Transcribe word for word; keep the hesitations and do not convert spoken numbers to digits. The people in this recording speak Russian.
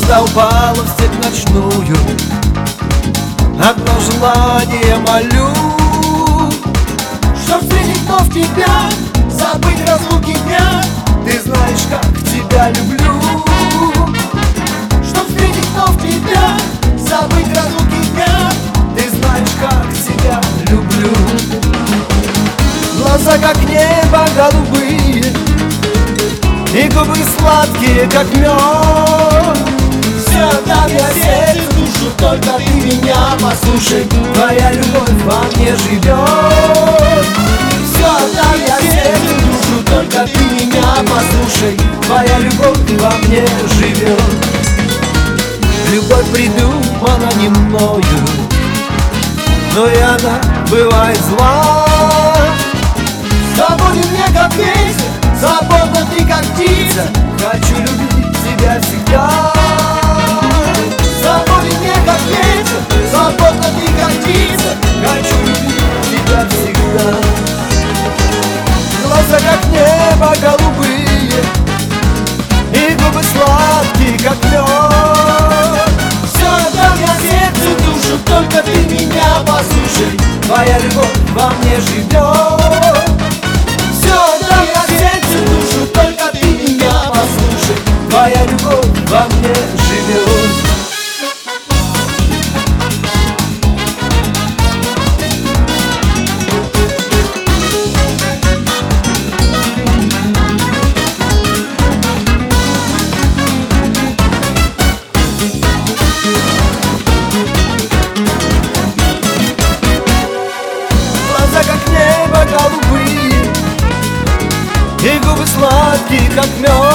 звезда упала в степь ночную, одно желание молю, чтоб встретить вновь тебя, забыть разлуки дня. Ты знаешь, как тебя люблю. Чтоб встретить вновь тебя, забыть разлуки дня. Ты знаешь, как тебя люблю. Глаза, как небо голубые, и губы сладкие, как мед. Все отдам я сердце, душу, только ты меня послушай. Твоя любовь во мне живет. Все отдам я сердце, душу, только ты меня послушай. Твоя любовь во мне живет. Любовь придумана не мною, но и она бывает зла. Свободен мне, как ветер, свободна ты, как птица. Хочу любить тебя всегда. Свободен мне, как ветер, свободна ты, как птица. Хочу любить тебя всегда. Глаза, как небо голубые, и губы сладкие, как мед. Все отдам я сердцу, душу, только ты меня послушай. Твоя любовь во мне живет. Все отдам я сердцу, душу, только ты меня послушай. Твоя любовь во мне живет. Как небо голубые, и губы сладкие, как мед.